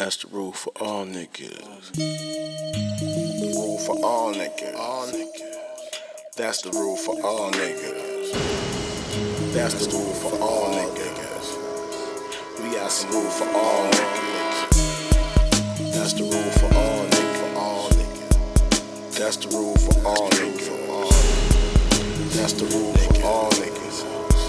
That's the rule for all niggas. Rule for all niggas. All niggas. That's the rule for all niggas. That's the rule for all niggas. We got some rule for all niggas. That's the rule for all niggas. For all niggas. That's the rule for all niggas. For all. That's the rule for all niggas.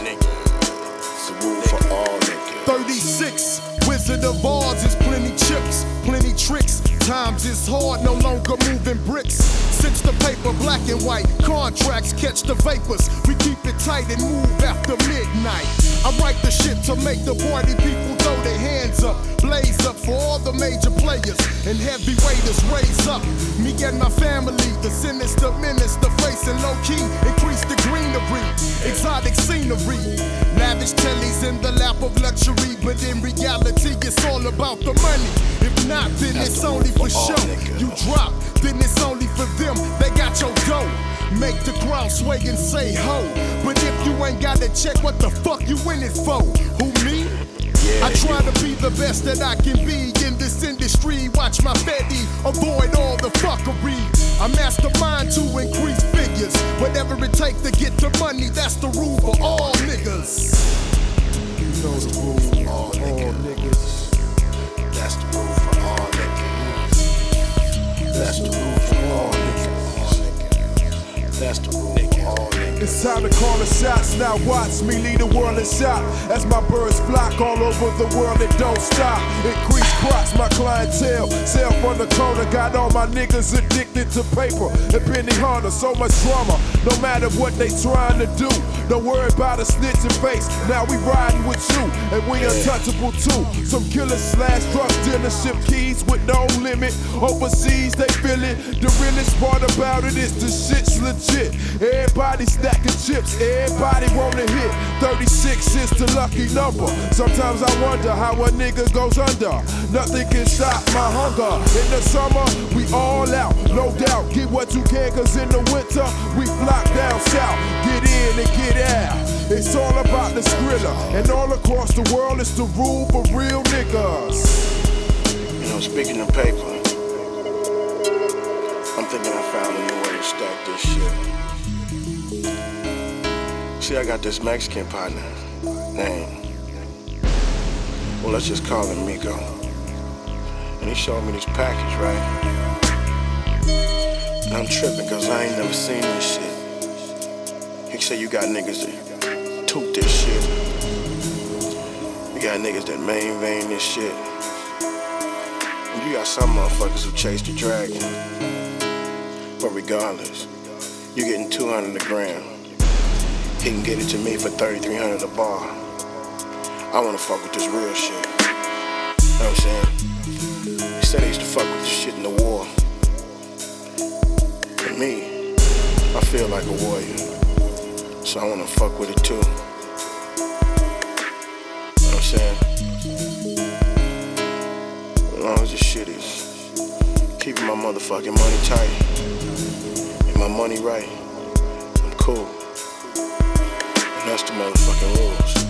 It's the rule for all niggas. 36, Wizard of Oz is plenty chips, plenty tricks. Times is hard, no longer moving bricks. Since the paper black and white, contracts catch the vapors. We keep it tight and move after midnight. I write the shit to make the party people throw their hands up. Blaze up for all the major players and heavyweighters raise up. Me and my family, the sinister minister facing low key, increase the greenery, exotic scenery. Lavish tellies in the lap of luxury, but in reality it's all about the money. If not, then it's only for show. You drop, then it's only for them. They got your dough. Make the crowd sway and say ho. But if you ain't got a check, what the fuck you in it for? Who, me? I try to be the best that I can be in this industry. Watch my fetty, avoid all the fuckery. I mastermind to increase figures. Whatever it takes to get the money, that's the rule for all niggas. You know the rule for all niggas. That's the rule for all niggas. That's the rule for all niggas. That's the rule for all niggas. It's time to call the shots, now watch me lead the world in shot. As my birds flock all over the world, it don't stop. Increase crops, my clientele, sell from the corner. Got all my niggas addicted to paper and penny hunter. So much drama, no matter what they trying to do. Don't worry about a snitching face, now we riding with you. And we untouchable too. Some killers slash drug dealership keys with no limit. Overseas they feel it. The realest part about it is the shit's legit. Everybody stacking chips, everybody wanna hit. 36 is the lucky number. Sometimes I wonder how a nigga goes under. Nothing can stop my hunger. In the summer, we all out, no doubt. Get what you can, cause in the winter, we flock down south. Get in and get out. It's all about the Skrilla. And all across the world, it's the rule for real niggas. You know, speaking of paper, I'm thinking I found a new way to stack this shit. See, I got this Mexican partner named, well, let's just call him Miko. And he showed me this package, right? And I'm tripping cause I ain't never seen this shit. He said you got niggas that toot this shit. You got niggas that main vein this shit. And you got some motherfuckers who chase the dragon. But regardless, you getting 200 a gram. He can get it to me for 3,300 a bar. I wanna fuck with this real shit. You know what I'm saying? He said he used to fuck with this shit in the war. And me, I feel like a warrior. So I wanna fuck with it too. You know what I'm saying? As long as this shit is keeping my motherfucking money tight and my money right, I'm cool. And that's the motherfucking rules.